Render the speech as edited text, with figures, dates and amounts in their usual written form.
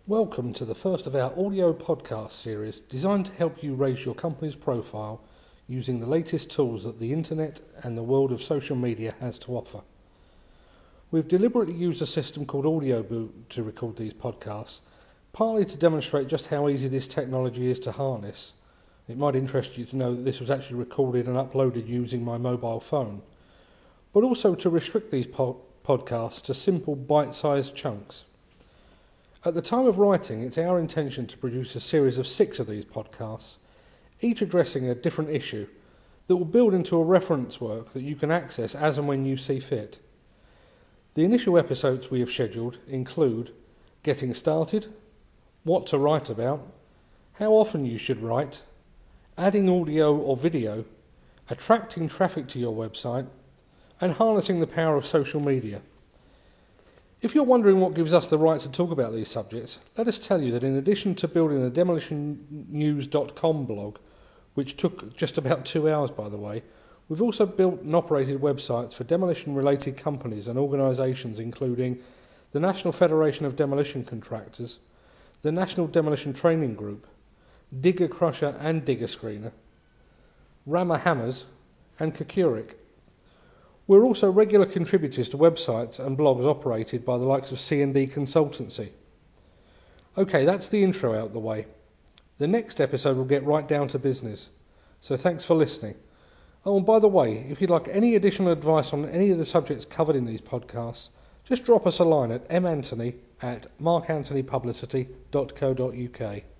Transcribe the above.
Welcome to the first of our audio podcast series designed to help you raise your company's profile using the latest tools that the internet and the world of social media has to offer. We've deliberately used a system called AudioBoot to record these podcasts, partly to demonstrate just how easy this technology is to harness. It might interest you to know that this was actually recorded and uploaded using my mobile phone, but also to restrict these podcasts to simple bite-sized chunks. At the time of writing, it's our intention to produce a series of 6 of these podcasts, each addressing a different issue that will build into a reference work that you can access as and when you see fit. The initial episodes we have scheduled include getting started, what to write about, how often you should write, adding audio or video, attracting traffic to your website, and harnessing the power of social media. If you're wondering what gives us the right to talk about these subjects, let us tell you that in addition to building the demolitionnews.com blog, which took just about 2 hours by the way, we've also built and operated websites for demolition-related companies and organisations including the National Federation of Demolition Contractors, the National Demolition Training Group, Digger Crusher and Digger Screener, Rammer Hammers and Kokurik. We're also regular contributors to websites and blogs operated by the likes of C&D Consultancy. Okay, that's the intro out the way. The next episode will get right down to business, so thanks for listening. Oh, and by the way, if you'd like any additional advice on any of the subjects covered in these podcasts, just drop us a line at manthony@markanthonypublicity.co.uk.